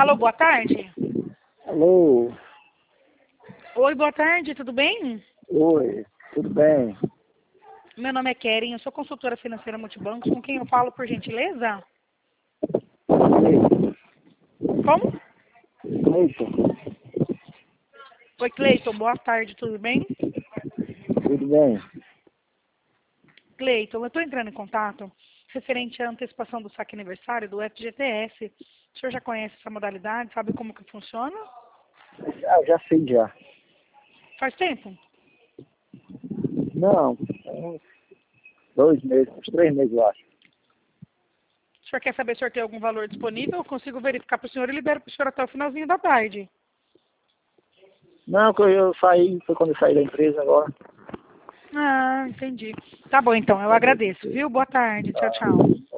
Alô, boa tarde. Alô, Oi, boa tarde, tudo bem? oi, tudo bem? Meu nome é Keren, eu sou consultora financeira Multibancos. Com quem eu falo, por gentileza? Cleiton, Como? Cleiton, Oi, Cleiton, boa tarde, tudo bem? tudo bem? Cleiton, eu estou entrando em contato referente à antecipação do saque aniversário do FGTS. O senhor já conhece essa modalidade, sabe como que funciona? Já sei já. Faz tempo? Não, uns 2 meses, uns 3 meses eu acho. O senhor quer saber se o senhor tem algum valor disponível? Eu consigo verificar para o senhor e libero para o senhor até o finalzinho da tarde. Não, que eu saí, foi quando eu saí da empresa agora. Ah, entendi. Tá bom, então, eu agradeço, viu? Boa tarde, tchau, tchau.